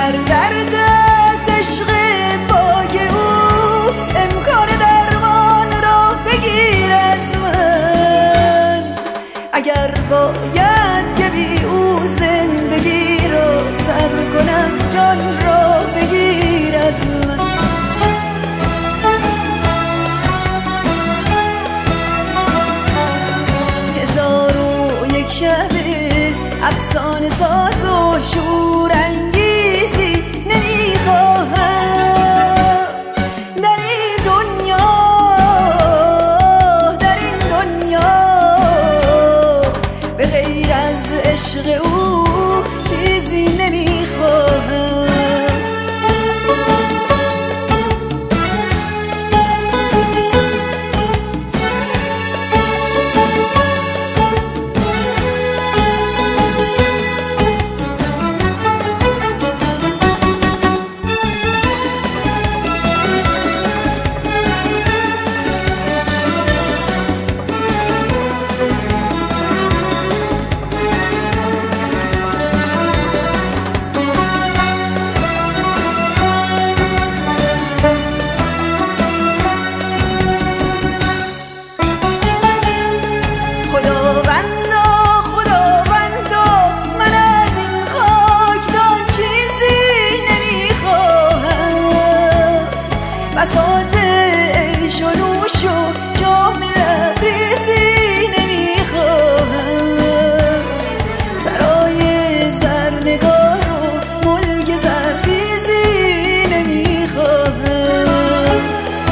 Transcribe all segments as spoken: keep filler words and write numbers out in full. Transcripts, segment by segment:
اگر در دست عشق پاک او امکان درمان را بگیر از من، اگر باید که بی او زندگی را سر کنم جان را بگیر از من. هزار و یک شب افسانه ساز و شور انگیزی نمیخواهم در این دنیا، در این دنیا به غیر از عشق او چیزی نمیخواهم. بساط عیش و نوش و جام لبریزی نمیخواهم، سرای زرنگار و ملک زرخیزی نمیخواهم.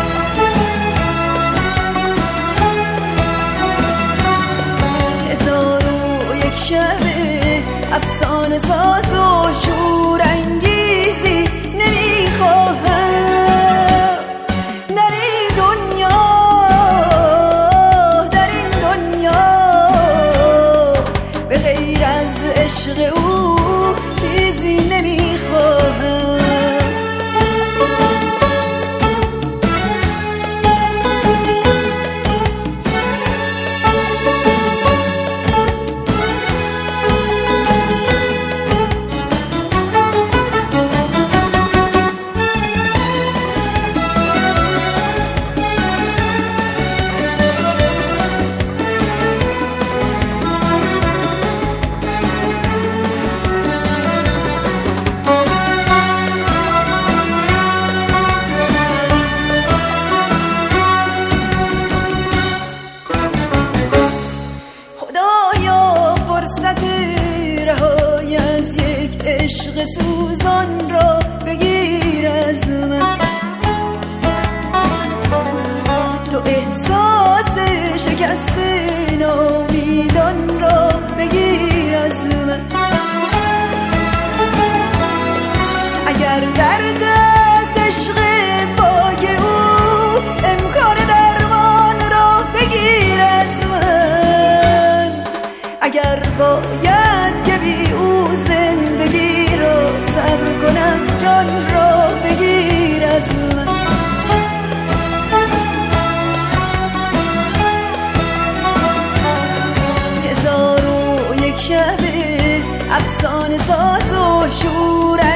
هزار و یک شب افسانه ساز و شور انگیزی نمیخواهم عشق او چیزی نمیخواهم. عشق سوزان را بگیر از من، تو احساس شکست نامیدان را بگیر از من، اگر در دست عشق پاک او امکان درمان را بگیر از من، اگر باید که بی او زندگی را سر کنم جان را بگیر از من. هزار و یک شب افسانه ساز و شور